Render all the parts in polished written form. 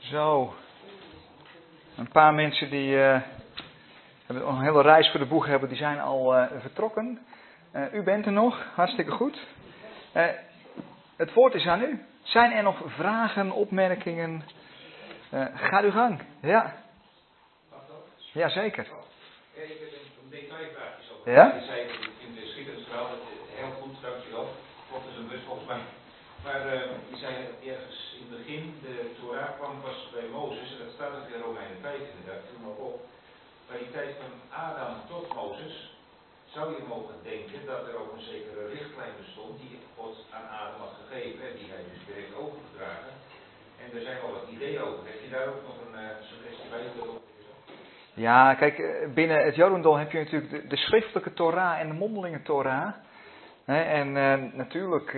Zo. Een paar mensen die hebben een hele reis voor de boeg hebben, die zijn al vertrokken. U bent er nog, hartstikke goed. Het woord is aan u. Zijn er nog vragen, opmerkingen? Ga uw gang. Ja. Jazeker. Ik heb een detailvraagje over. Ja? Je zei in de schitterensverhaal, heel goed, dankjewel. Klopt, is een bus volgens mij. Maar je zei ergens in het begin, de Torah kwam pas bij Mozes, en dat staat ook in Romeinen 5 inderdaad, viel me op. Bij die tijd van Adam tot Mozes zou je mogen denken dat er ook een zekere richtlijn bestond die God aan Adam had gegeven en die hij dus weer heeft overgedragen. En er zijn al wat ideeën over. Heb je daar ook nog een suggestie bij? Ja, kijk, binnen het Jodendom heb je natuurlijk de schriftelijke Torah en de mondelinge Torah. En natuurlijk,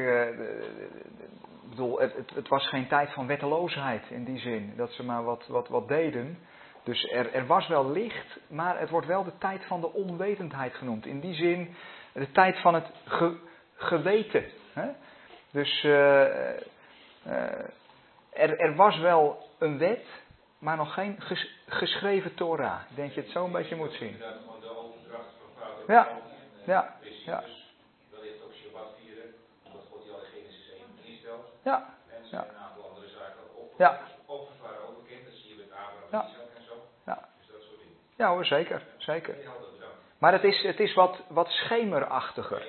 het was geen tijd van wetteloosheid in die zin, dat ze maar wat deden. Dus er was wel licht, maar het wordt wel de tijd van de onwetendheid genoemd. In die zin, de tijd van het geweten. Dus er was wel een wet, maar nog geen geschreven Torah. Ik denk je het zo een beetje moet zien. Ja. Wellicht ook Shabbat vieren, omdat God die al in Genesis 1 instelt. Ja. En er zijn een aantal andere zaken ook. Ja. Ook vervaren ook bekend, dat zie je met Abraham en Isaac en zo. Ja. Dus dat soort dingen. Ja hoor, zeker. Maar het is wat schemerachtiger.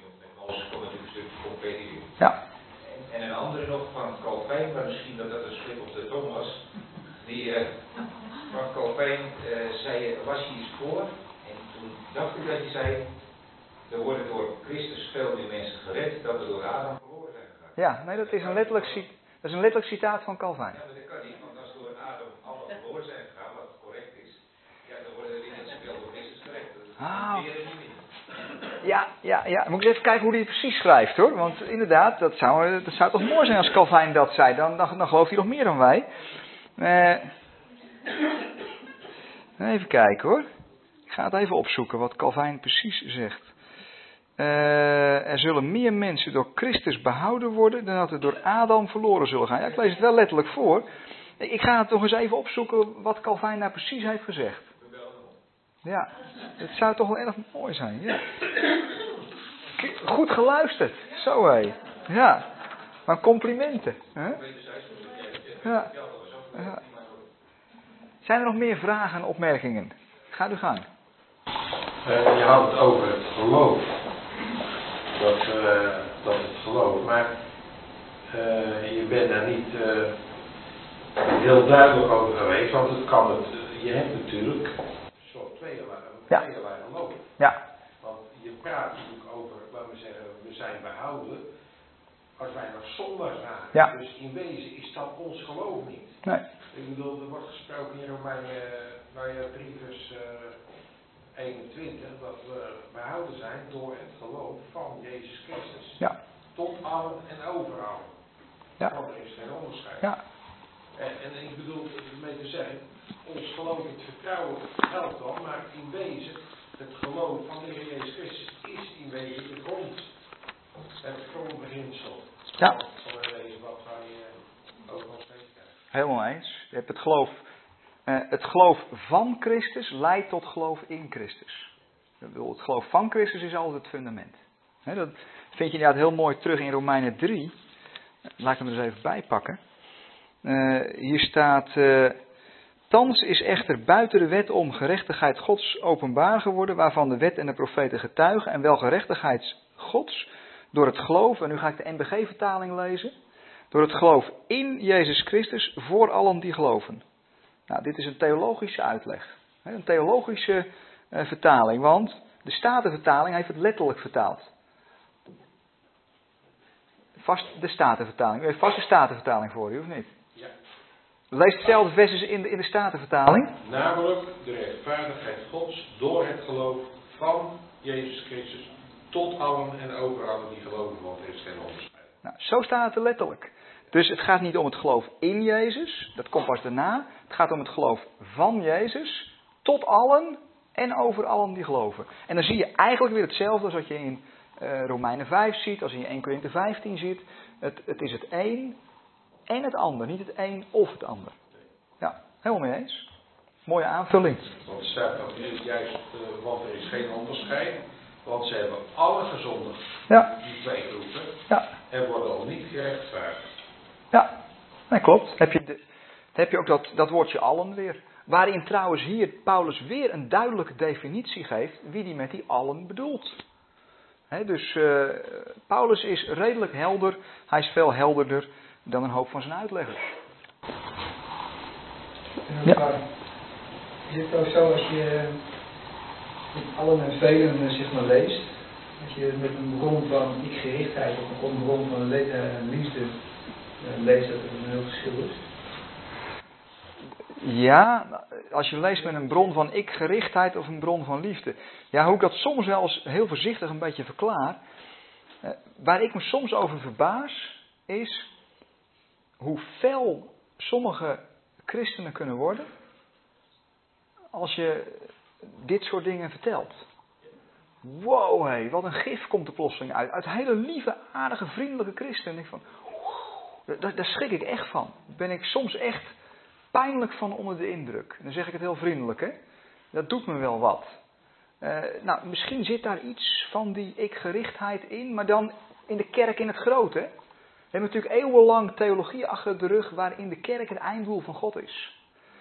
Ja. En een andere nog van Calvijn, maar misschien dat een slip op de tong was. Die van Calvijn zei, was je iets voor? En toen dacht ik dat je zei, er worden door Christus veel meer mensen gered dan er door Adam verloren zijn gegaan. Ja, nee, dat is een letterlijk citaat van Calvijn. Ja, maar dat kan niet, want als door Adam allemaal verloren zijn gegaan, wat correct is, ja, dan worden er niet zoveel door Christus gered. Dat is niet meer. Ja. Moet ik eens even kijken hoe hij het precies schrijft hoor. Want inderdaad, dat zou toch mooi zijn als Calvijn dat zei. Dan gelooft hij nog meer dan wij. Even kijken hoor. Ik ga het even opzoeken wat Calvijn precies zegt. Er zullen meer mensen door Christus behouden worden dan dat er door Adam verloren zullen gaan. Ja, ik lees het wel letterlijk voor. Ik ga het toch eens even opzoeken wat Calvijn daar precies heeft gezegd. Ja, het zou toch wel erg mooi zijn. Ja. Goed geluisterd. Zo hé. Ja, maar complimenten. Hè? Ja. Zijn er nog meer vragen en opmerkingen? Ga uw gang. Je had het over het geloof. Dat het geloof. Maar je bent daar niet heel duidelijk over geweest. Want het kan het. Je hebt natuurlijk zo'n tweeërlei geloof. Ja. Want je praat natuurlijk over, laten we zeggen, we zijn behouden. Als wij nog zondaars waren. Ja. Dus in wezen is dat ons geloof niet. Nee. Ik bedoel, er wordt gesproken in Romeinen 3 vers 21 dat we behouden zijn door het geloof van Jezus Christus. Ja. Tot allen en overal. Ja. Want er is geen onderscheid. Ja. En ik bedoel, mee te zeggen, ons geloof, het vertrouwen helpt dan, maar in wezen, het geloof van de Heer Jezus Christus is in wezen de grond. Het grondbeginsel. Ja. Van het wezen wat wij ook nog steeds krijgen. Helemaal eens. Je hebt het geloof. Het geloof van Christus leidt tot geloof in Christus. Ik bedoel, het geloof van Christus is altijd het fundament. Dat vind je inderdaad heel mooi terug in Romeinen 3. Laat ik hem er eens even bij pakken. Hier staat: thans is echter buiten de wet om gerechtigheid Gods openbaar geworden, waarvan de wet en de profeten getuigen, en wel gerechtigheid Gods door het geloof, en nu ga ik de NBG-vertaling lezen, door het geloof in Jezus Christus voor allen die geloven. Nou, dit is een theologische uitleg. Een theologische vertaling, want de Statenvertaling heeft het letterlijk vertaald. Vast de Statenvertaling. U heeft vast de Statenvertaling voor u, of niet? Ja. Lees hetzelfde vers in de Statenvertaling. Namelijk de rechtvaardigheid Gods door het geloof van Jezus Christus tot allen en over allen die geloven, want er is geen onderscheid. Nou, zo staat het er letterlijk. Dus het gaat niet om het geloof in Jezus, dat komt pas daarna. Het gaat om het geloof van Jezus tot allen en over allen die geloven. En dan zie je eigenlijk weer hetzelfde als wat je in Romeinen 5 ziet, als je in 1 Korinthe 15 ziet. Het is het een en het ander, niet het een of het ander. Ja, helemaal mee eens. Mooie aanvulling. Want er staat natuurlijk juist, want er is geen onderscheid. Want ze hebben alle gezondigd, Ja. die twee groepen, Ja. en worden al niet gerechtvaardigd. Ja, nee, klopt. Heb je ook dat woordje allen weer. Waarin trouwens hier Paulus weer een duidelijke definitie geeft wie die met die allen bedoelt. Dus Paulus is redelijk helder. Hij is veel helderder dan een hoop van zijn uitleggers. Ja. Is het ook zo als je allen en velen zeg maar leest, als je met een bron van ik-gerichtheid of een bron van liefde leest, dat er een heel verschil is? Ja, als je leest met een bron van ik-gerichtheid of een bron van liefde. Ja, hoe ik dat soms wel eens heel voorzichtig een beetje verklaar. Waar ik me soms over verbaas, is hoe fel sommige christenen kunnen worden als je dit soort dingen vertelt. Wow, hé, wat een gif komt er plotseling uit. Uit hele lieve, aardige, vriendelijke christenen. Daar schrik ik echt van. Daar ben ik soms echt pijnlijk van onder de indruk. En dan zeg ik het heel vriendelijk, hè. Dat doet me wel wat. Nou, misschien zit daar iets van die ik-gerichtheid in, maar dan in de kerk in het grote. We hebben natuurlijk eeuwenlang theologie achter de rug waarin de kerk het einddoel van God is.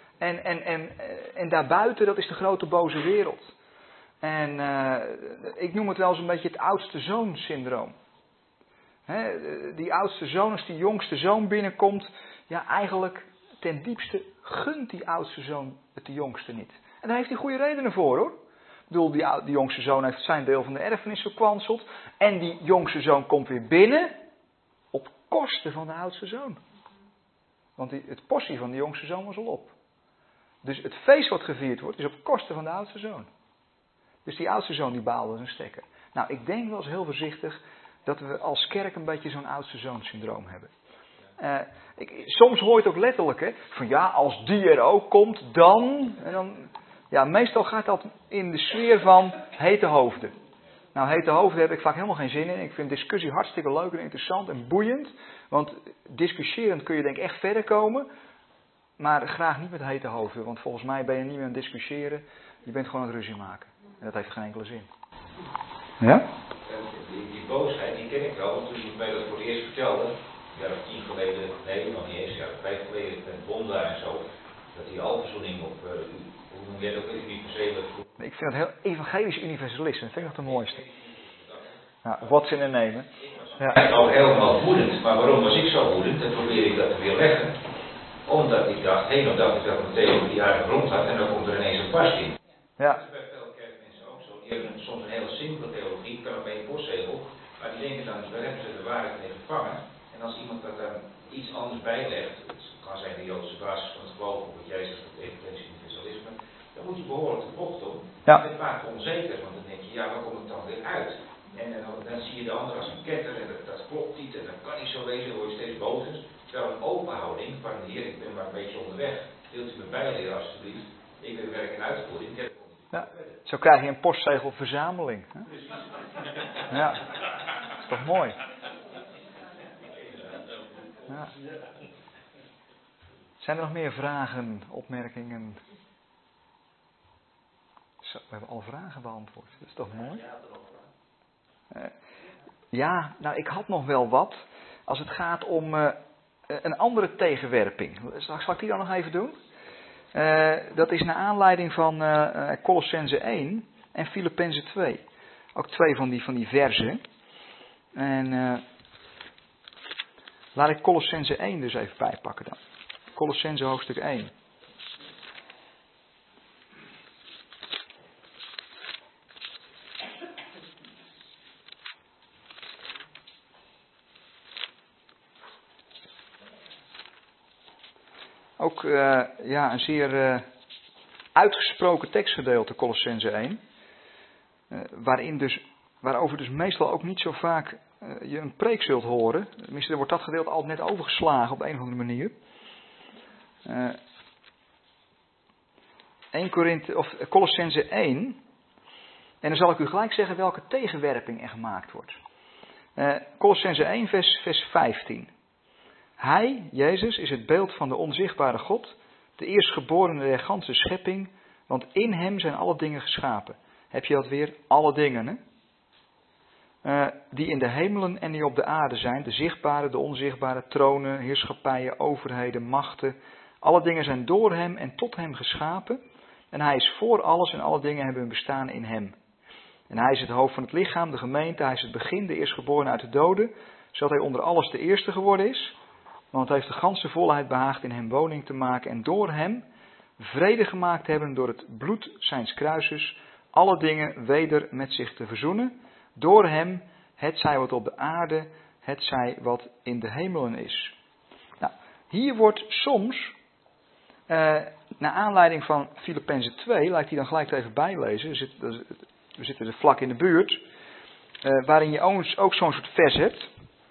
En daarbuiten, dat is de grote boze wereld. En ik noem het wel eens een beetje het oudste zoon syndroom. Die oudste zoon, als die jongste zoon binnenkomt, ja eigenlijk ten diepste gunt die oudste zoon het de jongste niet. En daar heeft hij goede redenen voor, hoor. Ik bedoel, die jongste zoon heeft zijn deel van de erfenis verkwanseld. En die jongste zoon komt weer binnen op kosten van de oudste zoon. Want het portie van de jongste zoon was al op. Dus het feest wat gevierd wordt, is op kosten van de oudste zoon. Dus die oudste zoon die baalde zijn stekker. Nou, ik denk wel eens heel voorzichtig dat we als kerk een beetje zo'n oudste zoon syndroom hebben. Soms hoor je het ook letterlijk, hè. Van ja, als die er ook komt, dan... En dan ja, meestal gaat dat in de sfeer van hete hoofden. Nou, hete hoofden heb ik vaak helemaal geen zin in. Ik vind discussie hartstikke leuk en interessant en boeiend. Want discussieerend kun je denk ik echt verder komen. Maar graag niet met hete hoofden. Want volgens mij ben je niet meer aan het discussiëren. Je bent gewoon aan het ruzie maken. En dat heeft geen enkele zin. Ja? Die boosheid, die ken ik wel. Want toen je mij dat voor het eerst vertelde, een jaar of 10 geleden, nee, nog niet eens, een jaar of 5 geleden, met Bonda en zo, dat die alverzoening op, hoe noem jij dat ook, universele... Ik vind het heel evangelisch universalisme. Dat vind ik nog de mooiste. Ja, what's in a name. Ja. Al helemaal woedend. Maar waarom was ik zo woedend? Dan probeer ik dat te weerleggen. Omdat ik dacht, helemaal dacht ik dat mijn theologie die aardige grond had en dan komt er ineens een vast in. Ja. Dat is bij veel kerkmensen ook zo. Die hebben soms een hele simpele theologie, kan op één postzegel, maar die denken dan, daar hebben ze de waarheid mee gevangen. En als iemand dat dan iets anders bijlegt, het kan zijn de Joodse basis van het geloof, of wat jij zegt, het evangelische universalisme, dan moet je behoorlijk de bocht om. Ja. Het maakt onzeker, want dan denk je, ja, waar komt het dan weer uit? En dan zie je de ander als een ketter en dat klopt niet en dat kan niet zo wezen, dan word je steeds boos. Terwijl een open houding van hier, ik ben maar een beetje onderweg, wilt u me bijleren alsjeblieft, ik ben werk en uitvoering. Ja. Zo krijg je een postzegelverzameling. Hè? Ja, dat is toch mooi. Ja. Zijn er nog meer vragen, opmerkingen? Zo, we hebben al vragen beantwoord. Dat is toch mooi? Ja, nou ik had nog wel wat. Als het gaat om een andere tegenwerping. Zal ik die dan nog even doen? Dat is naar aanleiding van Colossenzen 1 en Filippenzen 2. Ook twee van die verzen. En laat ik Colossenzen 1 dus even bijpakken dan. Colossenzen hoofdstuk 1. Ook een zeer uitgesproken tekstgedeelte, Colossenzen 1. Waarover dus meestal ook niet zo vaak je een preek zult horen. Tenminste, er wordt dat gedeelte altijd net overgeslagen op een of andere manier. Colossenzen 1. En dan zal ik u gelijk zeggen welke tegenwerping er gemaakt wordt. Colossenzen 1 vers 15. Hij, Jezus, is het beeld van de onzichtbare God, de eerstgeborene der ganse schepping, want in hem zijn alle dingen geschapen. Heb je dat weer? Alle dingen, hè? Die in de hemelen en die op de aarde zijn, de zichtbare, de onzichtbare, tronen, heerschappijen, overheden, machten. Alle dingen zijn door hem en tot hem geschapen. En hij is voor alles en alle dingen hebben hun bestaan in hem. En hij is het hoofd van het lichaam, de gemeente, hij is het begin, de eerstgeborene uit de doden, zodat hij onder alles de eerste geworden is. Want het heeft de ganse volheid behaagd in hem woning te maken en door hem vrede gemaakt hebben door het bloed zijns kruises, alle dingen weder met zich te verzoenen. Door hem, het zij wat op de aarde, het zij wat in de hemelen is. Nou, hier wordt soms, naar aanleiding van Filippenzen 2, laat ik die dan gelijk even bijlezen. We zitten er vlak in de buurt. Waarin je ook zo'n soort vers hebt.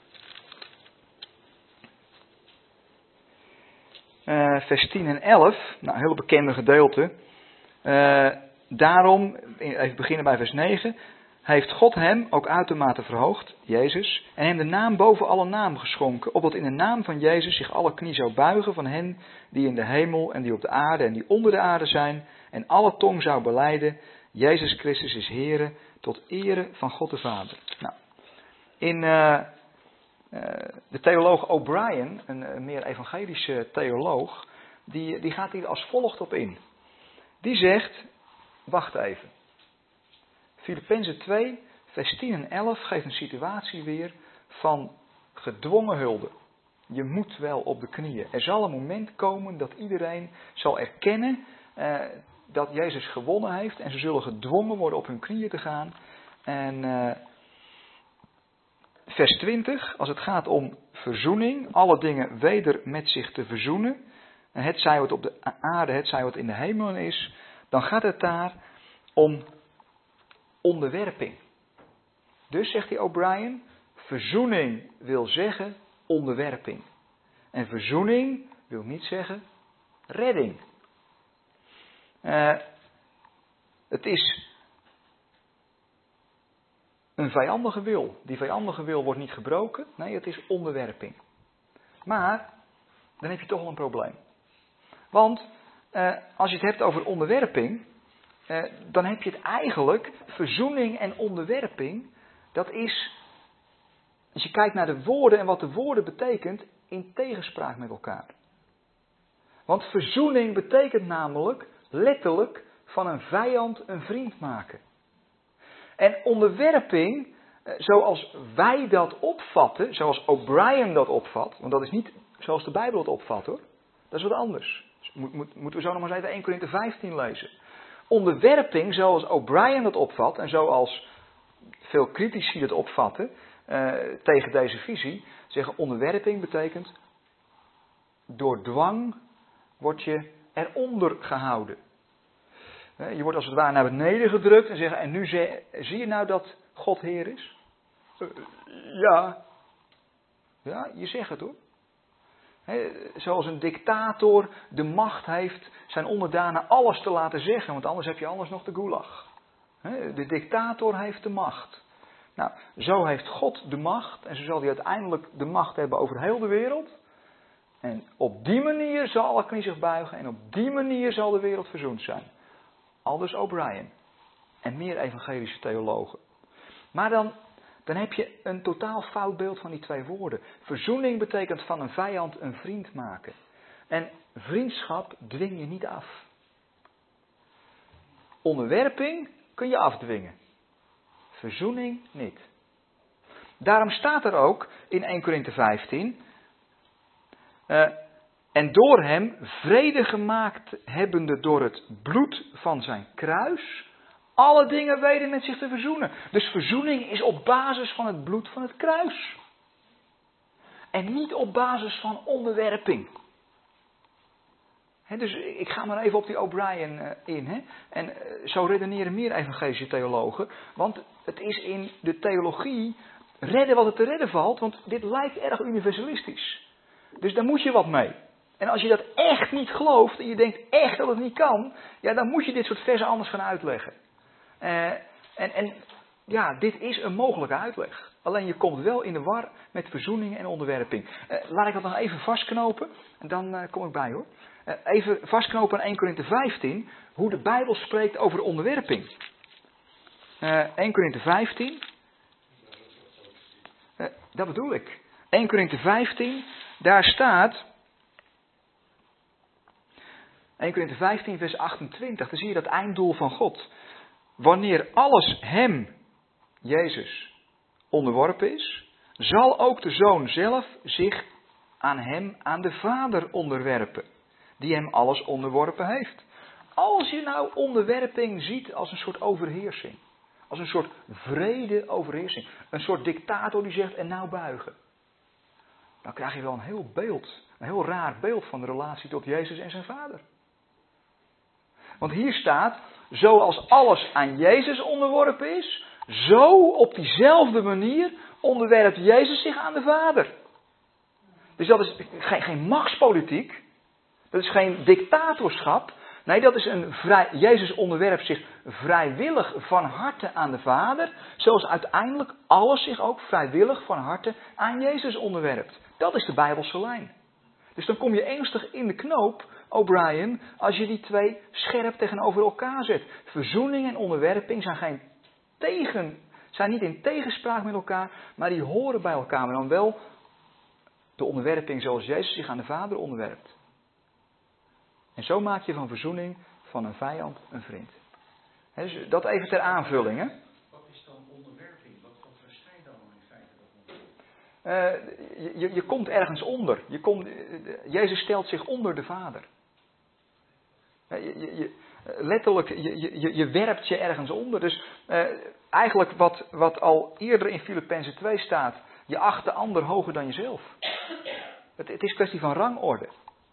Vers 10 en 11, nou, een heel bekende gedeelte. Daarom, even beginnen bij vers 9. Heeft God hem ook uitermate verhoogd, Jezus, en hem de naam boven alle naam geschonken, opdat in de naam van Jezus zich alle knie zou buigen van hen die in de hemel en die op de aarde en die onder de aarde zijn, en alle tong zou belijden, Jezus Christus is Heere, tot ere van God de Vader. Nou, in de theoloog O'Brien, een meer evangelische theoloog, die gaat hier als volgt op in. Die zegt, wacht even. Filippenzen 2, vers 10 en 11 geeft een situatie weer van gedwongen hulde. Je moet wel op de knieën. Er zal een moment komen dat iedereen zal erkennen dat Jezus gewonnen heeft. En ze zullen gedwongen worden op hun knieën te gaan. En vers 20, als het gaat om verzoening, alle dingen weder met zich te verzoenen. Het zij wat op de aarde, het zij wat in de hemelen is. Dan gaat het daar om onderwerping. Dus, zegt die O'Brien, verzoening wil zeggen onderwerping. En verzoening wil niet zeggen redding. Het is een vijandige wil. Die vijandige wil wordt niet gebroken. Nee, het is onderwerping. Maar, dan heb je toch wel een probleem. Want, als je het hebt over onderwerping, dan heb je het eigenlijk, verzoening en onderwerping, dat is, als je kijkt naar de woorden en wat de woorden betekent, in tegenspraak met elkaar. Want verzoening betekent namelijk letterlijk van een vijand een vriend maken. En onderwerping, zoals wij dat opvatten, zoals O'Brien dat opvat, want dat is niet zoals de Bijbel het opvat hoor, dat is wat anders. Moeten we zo nog maar eens even 1 Korinthe 15 lezen. Onderwerping, zoals O'Brien dat opvat en zoals veel critici dat opvatten tegen deze visie, zeggen onderwerping betekent door dwang word je eronder gehouden. Je wordt als het ware naar beneden gedrukt en zeggen, en nu zie je nou dat God Heer is? Ja. Ja, je zegt het hoor. Zoals een dictator de macht heeft zijn onderdanen alles te laten zeggen, want anders heb je alles nog de gulag. De dictator heeft de macht. Nou, zo heeft God de macht en zo zal hij uiteindelijk de macht hebben over heel de wereld. En op die manier zal alle knie zich buigen en op die manier zal de wereld verzoend zijn. Aldus O'Brien en meer evangelische theologen. Maar dan heb je een totaal fout beeld van die twee woorden. Verzoening betekent van een vijand een vriend maken. En vriendschap dwing je niet af. Onderwerping kun je afdwingen. Verzoening niet. Daarom staat er ook in 1 Korinthe 15... en door hem vrede gemaakt hebbende door het bloed van zijn kruis, alle dingen weder met zich te verzoenen. Dus verzoening is op basis van het bloed van het kruis. En niet op basis van onderwerping. Dus ik ga maar even op die O'Brien in. En zo redeneren meer evangelische theologen. Want het is in de theologie redden wat het te redden valt. Want dit lijkt erg universalistisch. Dus daar moet je wat mee. En als je dat echt niet gelooft en je denkt echt dat het niet kan, ja, dan moet je dit soort versen anders gaan uitleggen. En ja, dit is een mogelijke uitleg. Alleen je komt wel in de war met verzoening en onderwerping. Laat ik dat nog even vastknopen. En dan kom ik bij hoor. Even vastknopen aan 1 Korinthe 15. Hoe de Bijbel spreekt over onderwerping. 1 Korinthe 15. Dat bedoel ik. 1 Korinthe 15. Daar staat... 1 Korinthe 15 vers 28. Dan zie je dat einddoel van God. Wanneer alles hem, Jezus, onderworpen is, zal ook de Zoon zelf zich aan hem, aan de Vader onderwerpen, die hem alles onderworpen heeft. Als je nou onderwerping ziet als een soort overheersing, als een soort vrede overheersing, een soort dictator die zegt en nou buigen, dan krijg je wel een heel raar beeld van de relatie tot Jezus en zijn Vader. Want hier staat, zoals alles aan Jezus onderworpen is, zo op diezelfde manier onderwerpt Jezus zich aan de Vader. Dus dat is geen machtspolitiek. Dat is geen dictatorschap. Nee, dat is Jezus onderwerpt zich vrijwillig van harte aan de Vader. Zoals uiteindelijk alles zich ook vrijwillig van harte aan Jezus onderwerpt. Dat is de Bijbelse lijn. Dus dan kom je ernstig in de knoop, O'Brien, als je die twee scherp tegenover elkaar zet. Verzoening en onderwerping zijn niet in tegenspraak met elkaar, maar die horen bij elkaar. Maar dan wel de onderwerping zoals Jezus zich aan de Vader onderwerpt. En zo maak je van verzoening van een vijand een vriend. Dus dat even ter aanvulling. Hè? Wat is dan onderwerping? Wat versta je dan in feite daaronder? Je komt ergens onder. Jezus stelt zich onder de Vader. Letterlijk, je werpt je ergens onder. Dus eigenlijk wat al eerder in Filippenzen 2 staat. Je acht de ander hoger dan jezelf. Het is kwestie van rangorde.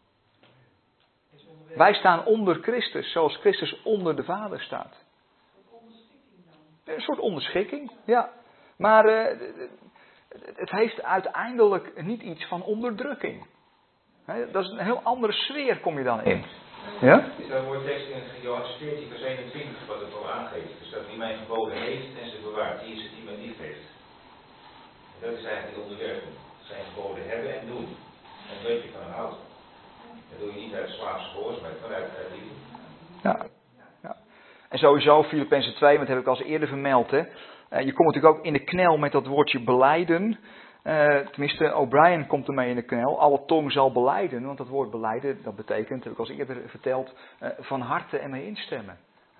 Wij staan onder Christus, zoals Christus onder de Vader staat. Een soort onderschikking, ja. Maar het heeft uiteindelijk niet iets van onderdrukking. Dat is een heel andere sfeer, kom je dan in. Ja? Er is een mooie tekst in Johannes 14 vers 21 wat het al aangeeft. Dus dat wie mijn geboden heeft en ze bewaart, die is het die mij lief heeft. En dat is eigenlijk die onderwerping. Zijn geboden hebben en doen. En dat weet je van hem houdt. Dat doe je niet uit slaafse gehoorzaamheid, maar uit liefde. Ja. En sowieso, Filippenzen 2, dat heb ik al eens eerder vermeld. Hè. Je komt natuurlijk ook in de knel met dat woordje belijden. Tenminste, O'Brien komt ermee in de knel. Alle tong zal belijden. Want dat woord belijden, dat betekent, heb ik al eens eerder verteld, van harte en mee instemmen.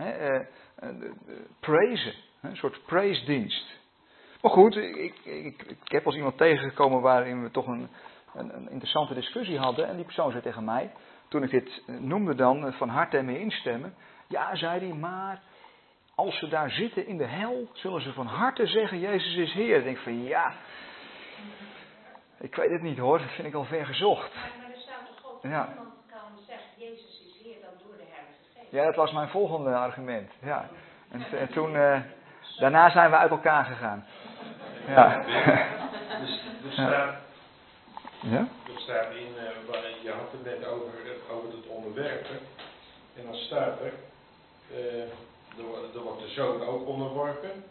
Praisen. Een soort praisedienst. Maar goed, ik heb als iemand tegengekomen waarin we toch een interessante discussie hadden. En die persoon zei tegen mij, toen ik dit noemde dan, van harte en mee instemmen. Ja, zei hij, maar als ze daar zitten in de hel, zullen ze van harte zeggen, Jezus is Heer. Ik denk van ja, ik weet het niet hoor, dat vind ik al ver gezocht. Maar er staat toch ook, Ja. niemand kan zeggen, Jezus is Heer dan door de Heilige Geest. Ja, dat was mijn volgende argument. Ja. En toen, daarna zijn we uit elkaar gegaan. Ja. Er staat... Ja? Er staat in, je had het net over het onderwerpen. En dan staat er wordt de Zoon ook onderworpen.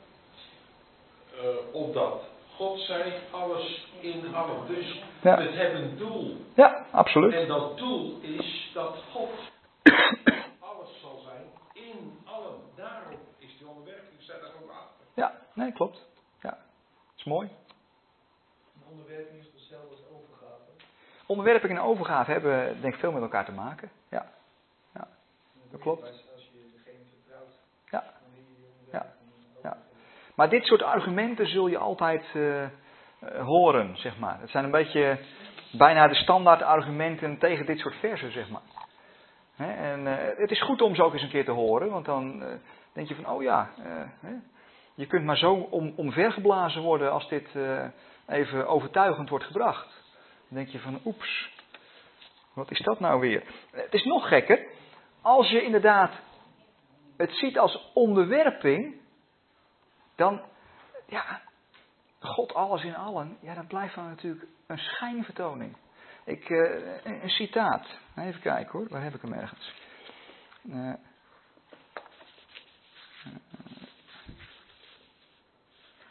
Opdat God zei, alles in allen. Dus Ja. het heeft een doel. Ja, absoluut. En dat doel is dat God alles zal zijn in allen. Daarom is die onderwerping, staat daar ook achter. Ja, nee, klopt. Ja, dat is mooi. Onderwerping is hetzelfde als overgave. Onderwerping en overgave hebben denk ik veel met elkaar te maken. Ja, dat klopt. Als je degene vertrouwt, Ja. dan wil je die onderwerping Ja. Maar dit soort argumenten zul je altijd horen, zeg maar. Het zijn een beetje bijna de standaard argumenten tegen dit soort versen, zeg maar. En het is goed om ze ook eens een keer te horen, want dan denk je van, oh ja, je kunt maar zo omvergeblazen worden als dit even overtuigend wordt gebracht. Dan denk je van, oeps, wat is dat nou weer? Het is nog gekker, als je inderdaad het ziet als onderwerping, dan, ja, God alles in allen, ja, dat blijft dan natuurlijk een schijnvertoning. Een citaat, even kijken hoor, waar heb ik hem ergens?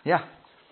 Ja.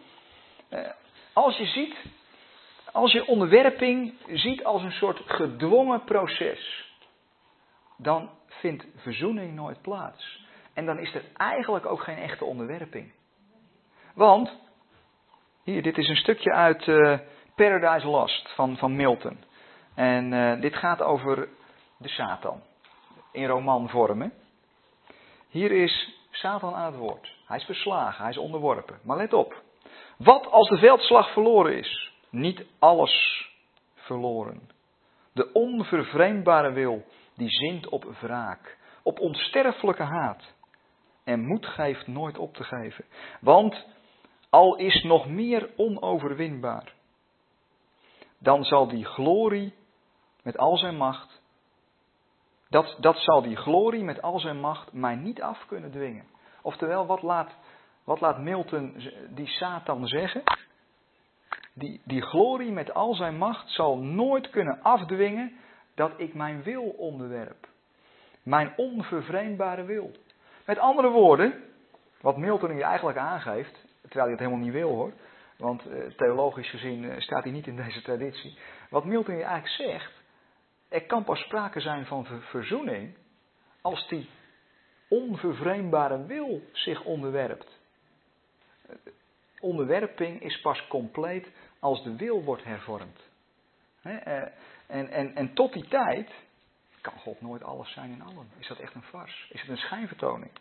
Als je onderwerping ziet als een soort gedwongen proces, dan vindt verzoening nooit plaats. En dan is er eigenlijk ook geen echte onderwerping. Want, hier, dit is een stukje uit Paradise Lost van Milton. En dit gaat over de Satan. In romanvorm. Hè? Hier is Satan aan het woord. Hij is verslagen, hij is onderworpen. Maar let op. Wat als de veldslag verloren is? Niet alles verloren. De onvervreemdbare wil, die zint op wraak. Op onsterfelijke haat. En moed geeft nooit op te geven. Want al is nog meer onoverwinbaar, dan zal die glorie met al zijn macht, dat zal die glorie met al zijn macht mij niet af kunnen dwingen. Oftewel, wat laat Milton die Satan zeggen? Die glorie met al zijn macht zal nooit kunnen afdwingen dat ik mijn wil onderwerp. Mijn onvervreemdbare wil. Met andere woorden, wat Milton hier eigenlijk aangeeft, terwijl hij het helemaal niet wil hoor, want theologisch gezien staat hij niet in deze traditie. Wat Milton hier eigenlijk zegt, er kan pas sprake zijn van verzoening als die onvervreemdbare wil zich onderwerpt. Onderwerping is pas compleet als de wil wordt hervormd. En tot die tijd kan God nooit alles zijn in allen. Is dat echt een farce? Is het een schijnvertoning?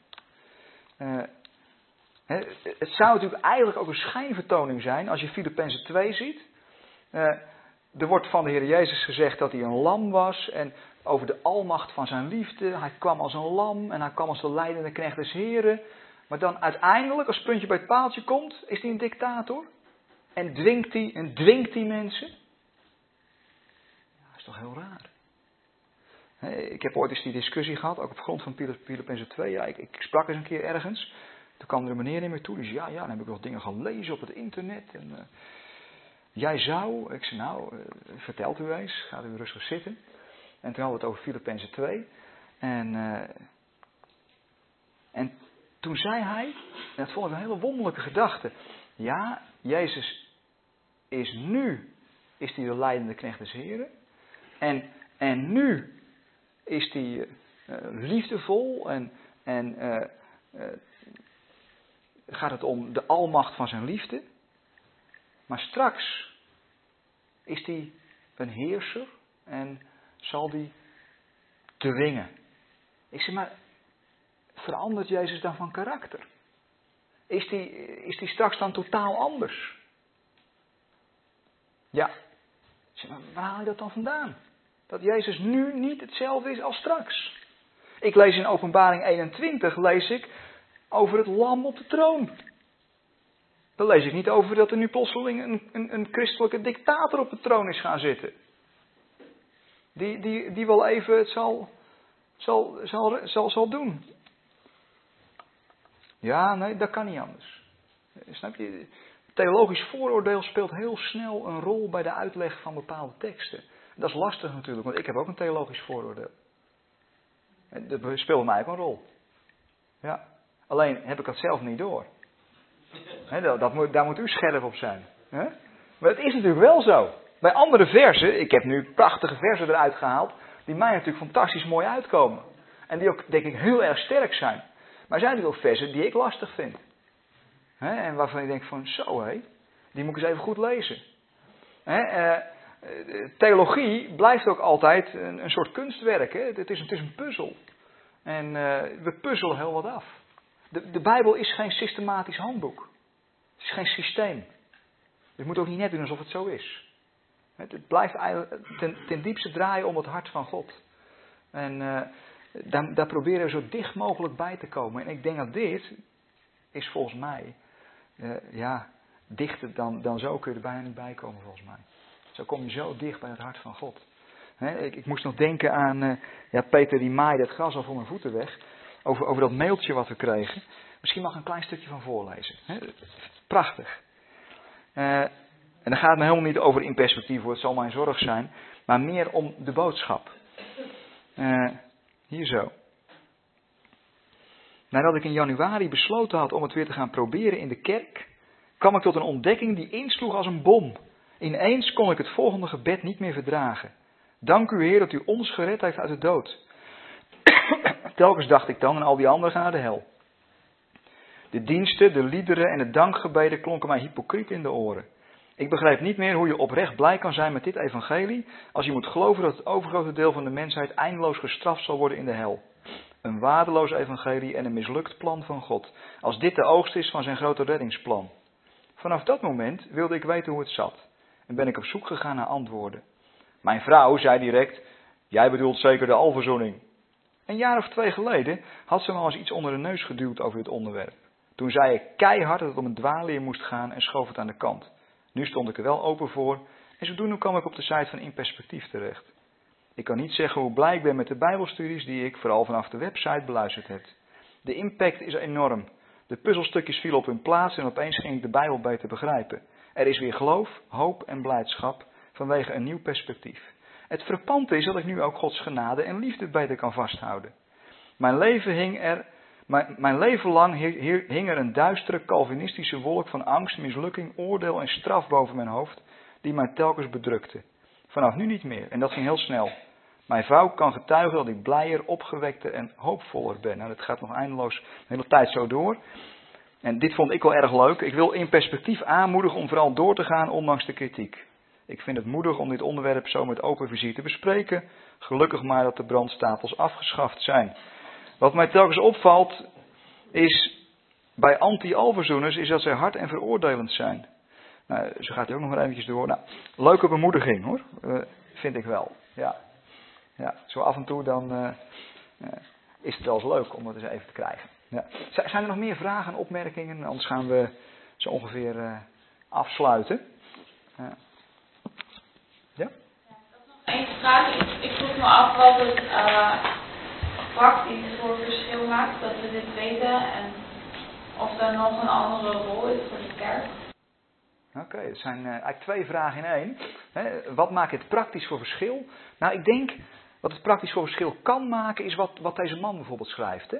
Het zou natuurlijk eigenlijk ook een schijnvertoning zijn als je Filippenzen 2 ziet. Er wordt van de Heer Jezus gezegd dat hij een lam was en over de almacht van zijn liefde. Hij kwam als een lam en hij kwam als de lijdende knecht des Heren. Maar dan uiteindelijk, als het puntje bij het paaltje komt, is hij een dictator. En dwingt hij mensen. Ja, dat is toch heel raar. Ik heb ooit eens die discussie gehad, ook op grond van Filippenzen 2. Ja, ik sprak eens een keer ergens. Toen kwam er een meneer in me toe. Die zei, ja, dan heb ik nog dingen gelezen op het internet. En jij zou... Ik zei, nou, vertelt u eens. Gaat u rustig zitten. En toen hadden we het over Filippenzen 2. En toen zei hij, en dat vond ik een hele wonderlijke gedachte. Ja, Jezus is hij de lijdende knecht des Heren. En nu is hij liefdevol en gaat het om de almacht van zijn liefde. Maar straks is hij een heerser en zal hij dwingen. Ik zeg maar, verandert Jezus dan van karakter? Is die straks dan totaal anders? Ja. Zeg maar, waar haal je dat dan vandaan? Dat Jezus nu niet hetzelfde is als straks. Ik lees in Openbaring 21, lees ik over het lam op de troon. Dan lees ik niet over dat er nu plotseling een christelijke dictator op de troon is gaan zitten. Die wel even het zal doen. Ja, nee, dat kan niet anders. Snap je? Theologisch vooroordeel speelt heel snel een rol bij de uitleg van bepaalde teksten. Dat is lastig natuurlijk, want ik heb ook een theologisch vooroordeel. Dat speelt mij ook een rol. Ja. Alleen heb ik dat zelf niet door. Daar moet u scherp op zijn. Maar het is natuurlijk wel zo. Bij andere versen, ik heb nu prachtige versen eruit gehaald, die mij natuurlijk fantastisch mooi uitkomen. En die ook, denk ik, heel erg sterk zijn. Maar er zijn natuurlijk ook versen die ik lastig vind. En waarvan ik denk van, die moet ik eens even goed lezen. Theologie blijft ook altijd een soort kunstwerk. Het is een puzzel. En we puzzelen heel wat af. De Bijbel is geen systematisch handboek. Het is geen systeem. Dus je moet ook niet net doen alsof het zo is. Het blijft eigenlijk ten diepste draaien om het hart van God. En daar proberen we zo dicht mogelijk bij te komen. En ik denk dat dit is volgens mij, dichter dan zo kun je er bijna niet bij komen volgens mij. Zo kom je zo dicht bij het hart van God. Ik moest nog denken aan Peter die maaide het gras al voor mijn voeten weg. Over dat mailtje wat we kregen. Misschien mag ik een klein stukje van voorlezen. Prachtig. En dan gaat het me helemaal niet over in perspectief, het zal mijn zorg zijn. Maar meer om de boodschap. Hier zo. Nadat ik in januari besloten had om het weer te gaan proberen in de kerk, kwam ik tot een ontdekking die insloeg als een bom. Ineens kon ik het volgende gebed niet meer verdragen. Dank u Heer dat u ons gered heeft uit de dood. Telkens dacht ik dan en al die anderen gaan naar de hel. De diensten, de liederen en de dankgebeden klonken mij hypocriet in de oren. Ik begreep niet meer hoe je oprecht blij kan zijn met dit evangelie als je moet geloven dat het overgrote deel van de mensheid eindeloos gestraft zal worden in de hel. Een waardeloos evangelie en een mislukt plan van God. Als dit de oogst is van zijn grote reddingsplan. Vanaf dat moment wilde ik weten hoe het zat. En ben ik op zoek gegaan naar antwoorden. Mijn vrouw zei direct, jij bedoelt zeker de alverzoening. Een jaar of 2 geleden had ze me al eens iets onder de neus geduwd over dit onderwerp. Toen zei ik keihard dat het om een dwaalleer moest gaan en schoof het aan de kant. Nu stond ik er wel open voor en zodoende kwam ik op de site van In Perspectief terecht. Ik kan niet zeggen hoe blij ik ben met de Bijbelstudies die ik vooral vanaf de website beluisterd heb. De impact is enorm. De puzzelstukjes vielen op hun plaats en opeens ging ik de Bijbel beter begrijpen. Er is weer geloof, hoop en blijdschap vanwege een nieuw perspectief. Het frappante is dat ik nu ook Gods genade en liefde beter kan vasthouden. Mijn leven lang hing er een duistere Calvinistische wolk van angst, mislukking, oordeel en straf boven mijn hoofd, die mij telkens bedrukte. Vanaf nu niet meer, en dat ging heel snel. Mijn vrouw kan getuigen dat ik blijer, opgewekter en hoopvoller ben. Nou, dat gaat nog eindeloos de hele tijd zo door. En dit vond ik wel erg leuk. Ik wil In Perspectief aanmoedigen om vooral door te gaan ondanks de kritiek. Ik vind het moedig om dit onderwerp zo met open vizier te bespreken. Gelukkig maar dat de brandstapels afgeschaft zijn. Wat mij telkens opvalt is bij anti-alverzoeners is dat zij hard en veroordelend zijn. Nou, zo gaat hij ook nog maar eventjes door. Nou, leuke bemoediging hoor, vind ik wel. Ja, zo af en toe dan is het wel eens leuk om dat eens even te krijgen. Ja. Zijn er nog meer vragen en opmerkingen? Anders gaan we zo ongeveer afsluiten. Ja? Ja, dat is nog één vraag. Ik vroeg me af wat het praktisch voor verschil maakt dat we dit weten en of er nog een andere rol is voor de kerk. Oké, het zijn eigenlijk 2 vragen in 1. Wat maakt het praktisch voor verschil? Nou, ik denk wat het praktisch voor verschil kan maken is wat deze man bijvoorbeeld schrijft.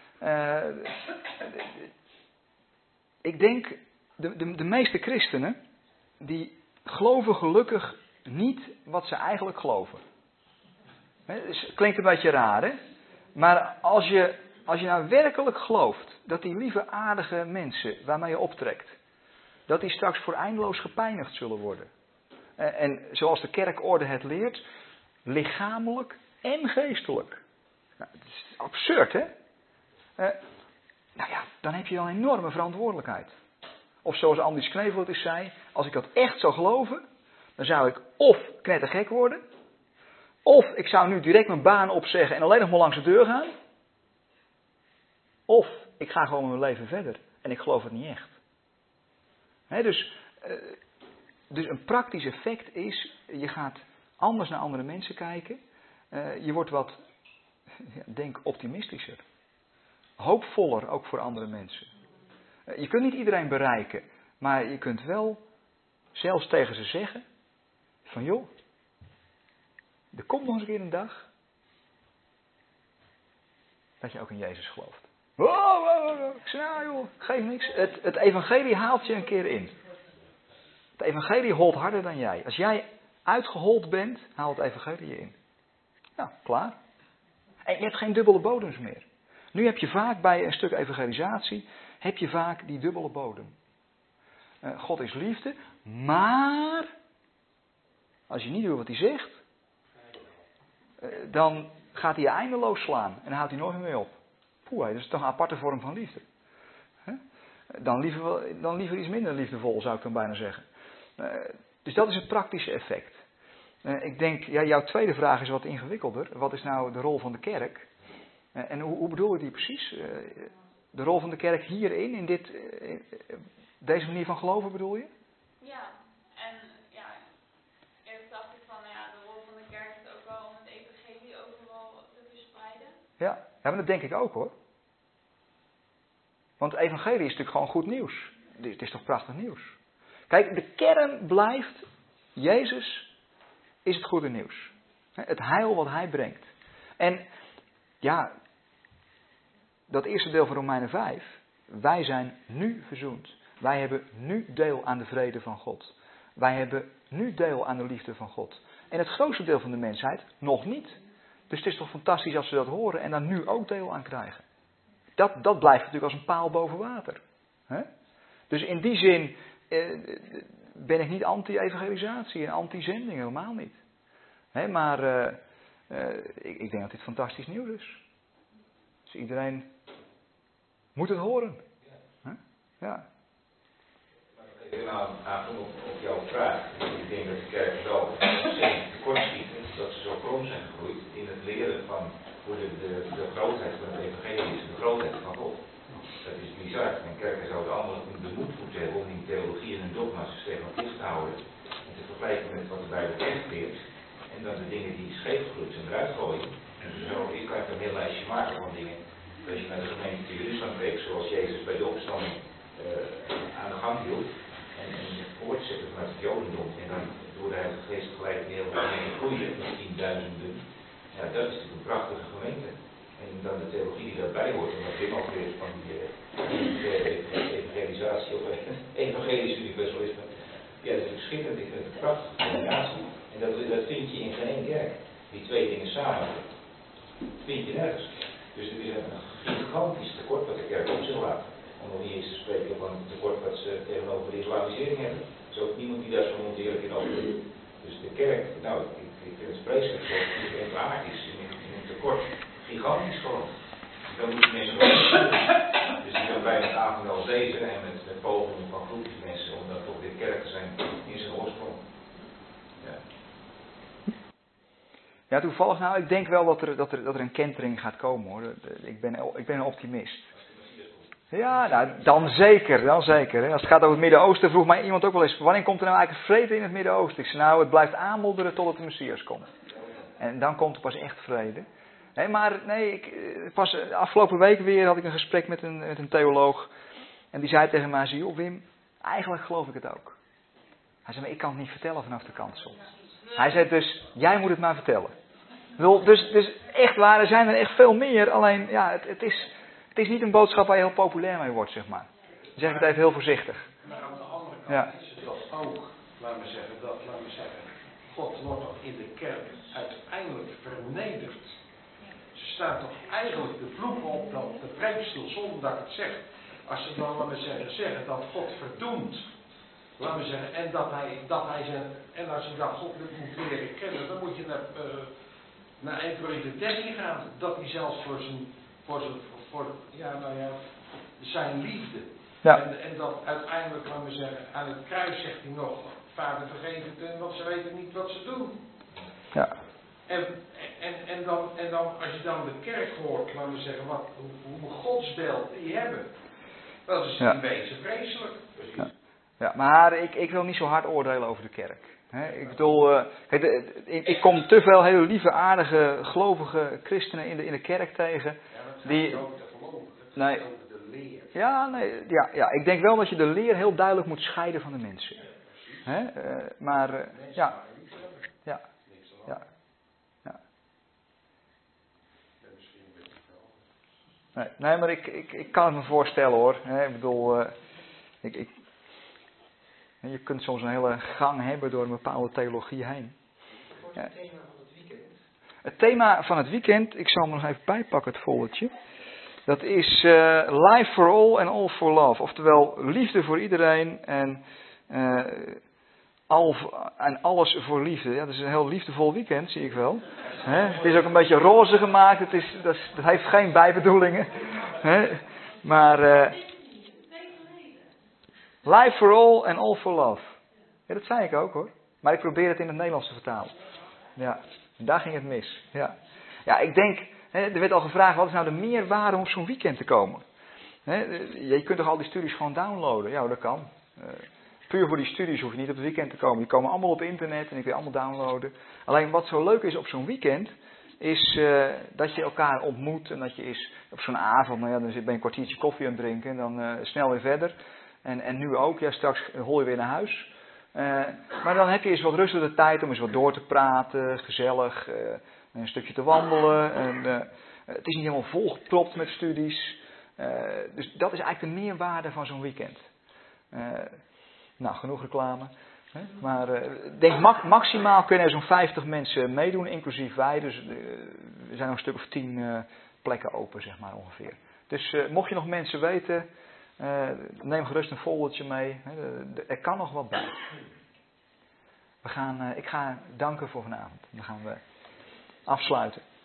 Ik denk, de meeste christenen, die geloven gelukkig niet wat ze eigenlijk geloven. Dus, klinkt een beetje raar, hè? Maar als je nou werkelijk gelooft dat die lieve aardige mensen waarmee je optrekt, dat die straks voor eindeloos gepijnigd zullen worden. En zoals de kerkorde het leert, lichamelijk en geestelijk. Nou, dat is absurd, hè? Nou ja, dan heb je wel een enorme verantwoordelijkheid. Of zoals Andries Knevel het eens zei, als ik dat echt zou geloven, dan zou ik of knettergek worden, of ik zou nu direct mijn baan opzeggen en alleen nog maar langs de deur gaan, of ik ga gewoon mijn leven verder en ik geloof het niet echt. Dus een praktisch effect is, je gaat anders naar andere mensen kijken, je wordt wat, denk optimistischer. Hoopvoller ook voor andere mensen. Je kunt niet iedereen bereiken, maar je kunt wel zelfs tegen ze zeggen van joh, er komt nog eens een keer een dag dat je ook in Jezus gelooft. Ik zeg nou joh, geef niks. Het evangelie haalt je een keer in. Het evangelie holt harder dan jij. Als jij uitgehold bent, haalt het evangelie je in. Nou, klaar. En je hebt geen dubbele bodems meer. Nu heb je vaak bij een stuk evangelisatie, heb je vaak die dubbele bodem. God is liefde, maar als je niet doet wat hij zegt, dan gaat hij je eindeloos slaan en dan houdt hij nooit meer mee op. Poeh, dat is toch een aparte vorm van liefde. Dan liever iets minder liefdevol, zou ik dan bijna zeggen. Dus dat is het praktische effect. Ik denk, ja, jouw tweede vraag is wat ingewikkelder. Wat is nou de rol van de kerk? En hoe bedoel je die precies? De rol van de kerk hierin, in deze manier van geloven bedoel je? Ja, en ja, eerst dacht ik van, de rol van de kerk is ook wel om het evangelie overal te verspreiden. Ja, maar dat denk ik ook hoor. Want het evangelie is natuurlijk gewoon goed nieuws. Het is toch prachtig nieuws. Kijk, de kern blijft, Jezus is het goede nieuws. Het heil wat hij brengt. En ja, dat eerste deel van Romeinen 5, wij zijn nu verzoend. Wij hebben nu deel aan de vrede van God. Wij hebben nu deel aan de liefde van God. En het grootste deel van de mensheid nog niet. Dus het is toch fantastisch als ze dat horen en daar nu ook deel aan krijgen. Dat blijft natuurlijk als een paal boven water. Hè? Dus in die zin ben ik niet anti-evangelisatie en anti-zending, helemaal niet. Hè, maar ik denk dat dit fantastisch nieuws is. Dus iedereen moet het horen. Hè? Ja. Even aanvullen op jouw vraag. Ik denk dat de kerk wel tekortschieten, dat ze zo krom zijn gegroeid in het leren van hoe de grootheid van het evangelie is, de grootheid van God. Dat is bizar. En kerken zouden allemaal de moed moeten hebben om die theologie en hun dogma's systematisch te houden. En te vergelijken met wat de Bijbel echt leert. En dan de dingen die scheefgelukt zijn eruit gooien. En zo, ik kan een heel lijstje maken van dingen. Als je naar de gemeente te Jeruzalem keek, zoals Jezus bij de opstanding aan de gang hield. En voortzetten vanuit het Jodendom. En dan door de Heilige Geest gelijk een heel gemeente groeien met 10.000. Ja, dat is natuurlijk een prachtige gemeente. En dan de theologie die daarbij hoort. En wat Wim ook leert van die evangelisatie of evangelisch universalisme. Ja, dat is schitterend. Ik vind het een prachtige combinatie. En dat vind je in geen één kerk. Die twee dingen samen. Dat vind je nergens. Dus er is een gigantisch tekort wat de kerk op zich laat. Om nog niet eens te spreken van het tekort wat ze tegenover de islamisering hebben. Er is ook niemand die daar zo onteerlijk in overleeft. Dus de kerk, nou, ik vind het vreselijk zo. Het aard is in een tekort. Gigantisch gewoon. Dan moeten mensen wel doen. Dus ik ben bij een avond als deze en met pogingen van groepjes mensen om dan toch weer kerk te zijn in zijn oorsprong. Ja. Ja, toevallig nou, ik denk wel dat er een kentering gaat komen hoor. Ik ben een optimist. Ja, nou, dan zeker. Hè. Als het gaat over het Midden-Oosten, vroeg mij iemand ook wel eens, wanneer komt er nou eigenlijk vrede in het Midden-Oosten? Ik zei, nou, het blijft aanmodderen totdat de Messias komt. En dan komt er pas echt vrede. Maar pas afgelopen week weer had ik een gesprek met een theoloog. En die zei tegen mij, joh Wim, eigenlijk geloof ik het ook. Hij zei, maar ik kan het niet vertellen vanaf de kansel. Hij zei dus, jij moet het maar vertellen. Dus echt waar, er zijn er echt veel meer. Alleen, ja, het is niet een boodschap waar je heel populair mee wordt, zeg maar. Dan zeg ik het even heel voorzichtig. Maar aan de andere kant is het dat ook, laten we zeggen, God wordt toch in de kerk uiteindelijk vernederd. Ze staan toch eigenlijk de vloeken op de preekstoel, zonder dat ik het zeg. Als ze dan, laten we zeggen dat God verdoemt, laten we zeggen, en dat hij zijn, en als je dat God moet leren kennen, dan moet je naar 1 Korinthe 13 gaan, dat hij zelfs zijn liefde. Ja. En dat uiteindelijk, laten we zeggen, aan het kruis zegt hij nog, Vader vergeef het hen, want ze weten niet wat ze doen. Ja. En dan, als je dan de kerk hoort, laten we zeggen, hoe godsbeeld die hebben, dat is in wezen vreselijk. Ja, maar ik wil niet zo hard oordelen over de kerk. Ik bedoel, ik kom te veel hele lieve, aardige, gelovige christenen in de kerk tegen. Die, nee, ik denk wel dat je de leer heel duidelijk moet scheiden van de mensen. Nee, maar ik kan het me voorstellen hoor. Ik bedoel, je kunt soms een hele gang hebben door een bepaalde theologie heen. Wat is het thema van het weekend? Het thema van het weekend, ik zal hem nog even bijpakken, het foldertje. Dat is Life for All and All for Love. Oftewel, liefde voor iedereen en alles voor liefde. Ja, dat is een heel liefdevol weekend, zie ik wel. Het is ook een beetje roze gemaakt. Dat heeft geen bijbedoelingen. Maar Life for All and All for Love. Ja, dat zei ik ook hoor. Maar ik probeer het in het Nederlands te vertalen. Ja, daar ging het mis. Ja, ik denk, er werd al gevraagd, wat is nou de meerwaarde om op zo'n weekend te komen? Je kunt toch al die studies gewoon downloaden? Ja, dat kan. Puur voor die studies hoef je niet op het weekend te komen. Die komen allemaal op internet en ik wil allemaal downloaden. Alleen wat zo leuk is op zo'n weekend, is dat je elkaar ontmoet en dat je is op zo'n avond, dan ben je een kwartiertje koffie aan het drinken en dan snel weer verder. En nu ook, straks hol je weer naar huis. Maar dan heb je eens wat rust de tijd om eens wat door te praten, gezellig, een stukje te wandelen. Het is niet helemaal volgepropt met studies. Dus dat is eigenlijk de meerwaarde van zo'n weekend. Nou, genoeg reclame. Hè? Maar ik denk maximaal kunnen er zo'n 50 mensen meedoen, inclusief wij. Dus er zijn nog een stuk of 10 plekken open, zeg maar ongeveer. Dus mocht je nog mensen weten, neem gerust een foldertje mee. Er kan nog wat bij. Ik ga danken voor vanavond. Dan gaan we afsluiten.